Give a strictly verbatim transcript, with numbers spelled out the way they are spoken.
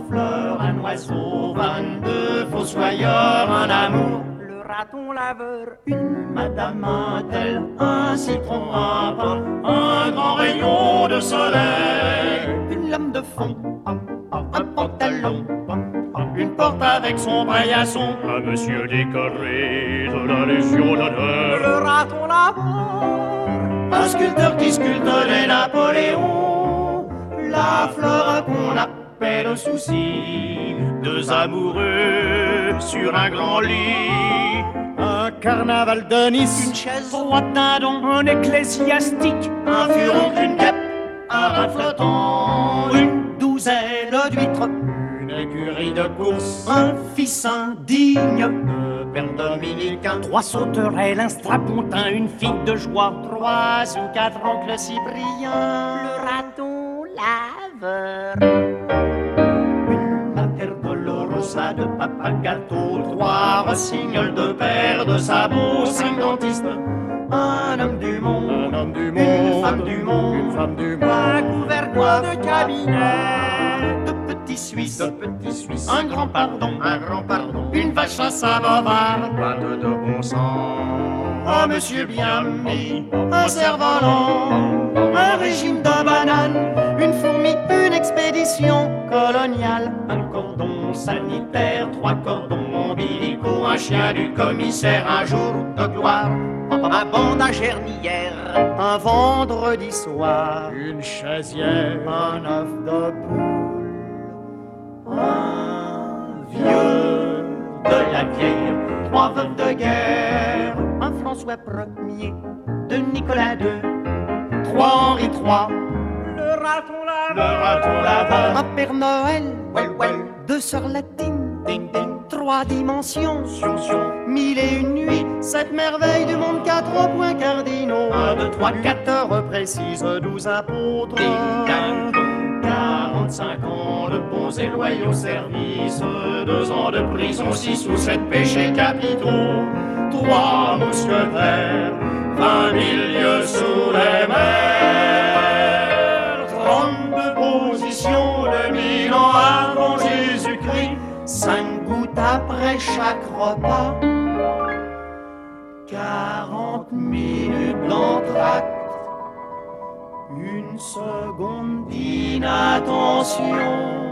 trois fleurs, un oiseau, vingt-deux fossoyeurs, un amour, le raton laveur, une madame, un tel, un citron, un pain, un grand rayon de soleil, une lame de fond, un pantalon, une porte avec son paillasson, un monsieur décoré de la Légion d'honneur, le raton laveur, un sculpteur qui sculpte les Napoléons, la fleur qu'on appelle souci, deux amoureux sur un grand lit, un carnaval de Nice, une chaise, trois dindons, un ecclésiastique, un furon, une guêpe, un rein flottant, une douzaine d'huîtres, une écurie de course, un fils indigne de père dominicain, trois sauterelles, un strapontin, une fille de joie, trois ou quatre oncles Cypriens, le raton laveur, une Mater Dolorosa de papa gâteau, trois rossignols de père de sabots, cinq dentistes, un homme du monde, un homme du monde, une femme du monde, une femme du monde, un gouvernement de cabinet, de petits Suisses, de petits Suisses, un grand pardon, un grand pardon, une vache à Saint-Bovard, pleine de bon sang, un monsieur bien mis, un cerf-volant, un régime de bananes, une fourmi, une expédition coloniale, un cordon sanitaire, trois cordons ombilicaux, un chien du commissaire, un jour de gloire, un banc à gernière, un vendredi soir, une chaisière, un œuf de poule, un vieux de la vieille, trois veuves de guerre, un François Ier, de Nicolas deux, trois Henri trois, le raton laveur, le raton laveur, un Père Noël, well, well, deux sœurs latines, ding, ding, trois dimensions, sion, sion, mille et une nuits, sept merveilles du monde, quatre points cardinaux, un, deux, trois, quatre heures précises, douze apôtres, quarante-cinq ans de bons et loyaux services, deux ans de prison, six ou sept péchés capitaux, trois mousquetaires, vingt mille lieues sous les mers, trente-deux positions de mille ans avant Jésus-Christ, cinq gouttes après chaque repas, quarante minutes d'entracte, une seconde d'inattention.